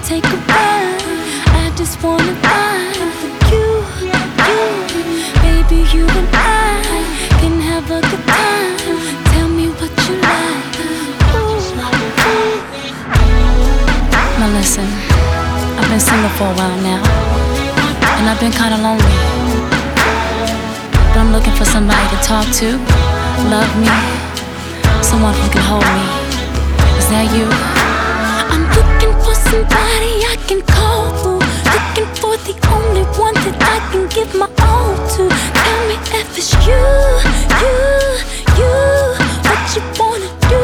take a ride. I just wanna ride with you. Baby, you and I can have a good time. Tell me what you like. Ooh. Now listen, I've been single for a while now, and I've been kinda lonely, but I'm looking for somebody to talk to, love me, someone who can hold me. Is that you? I'm looking for somebody I can call who, looking for the only one that I can give my all to. Tell me if it's you. What you wanna do,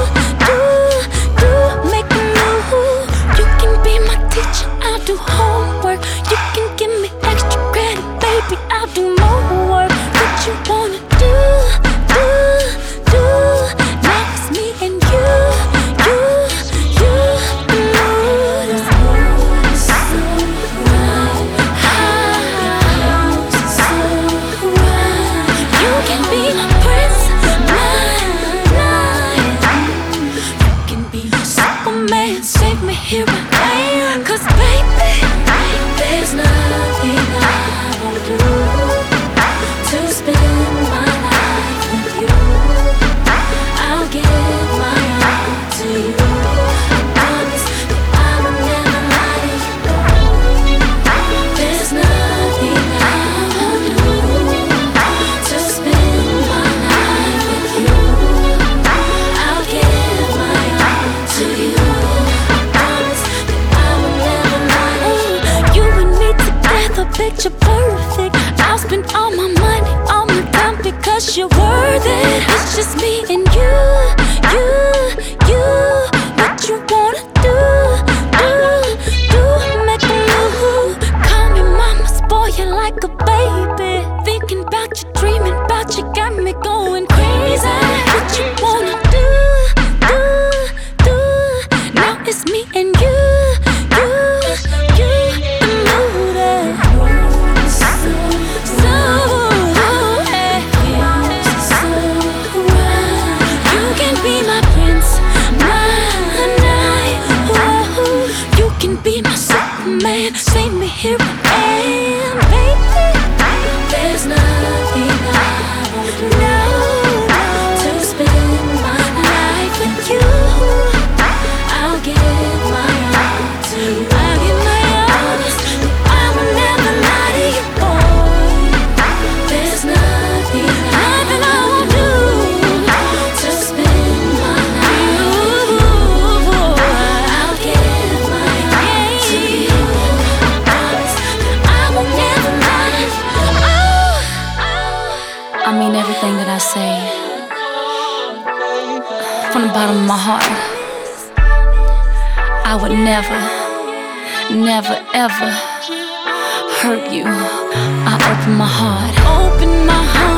make a move. You can be my teacher, I'll do homework. You can give me extra credit, baby, I'll do more work. What you wanna do. Now it's me and you. The mood is so right. House is so right. You can be my prince, you can be my Superman, save me here I am. 'Cause baby, there's nothing I won't do to spend my life with you. I'll give my all to you. I promise that I will never lie to you. There's nothing I won't do to spend my life with you. I'll give my all to you. I promise that I will never lie to you. You and me together, picture perfect. I'll spend all my money, all my time, because you're worth it. It's just me and you. What you wanna do, make a move. Call me mama, spoil you like a baby. Thinking about you, dreaming about you, got me going crazy. What you wanna do, now it's me and you. The mood is so right. You can be my prince, my knight. You can be my Superman, save me here I am, baby. There's nothing I won't do to spend my life with you. I'll give my all to you. I'll give my all. I will never lie to you, boy. There's nothing I won't do to spend my life with you. I'll give my all to you. I promise that I will never lie. I mean everything that I say from the bottom of my heart. I would never, ever hurt you. I open my heart,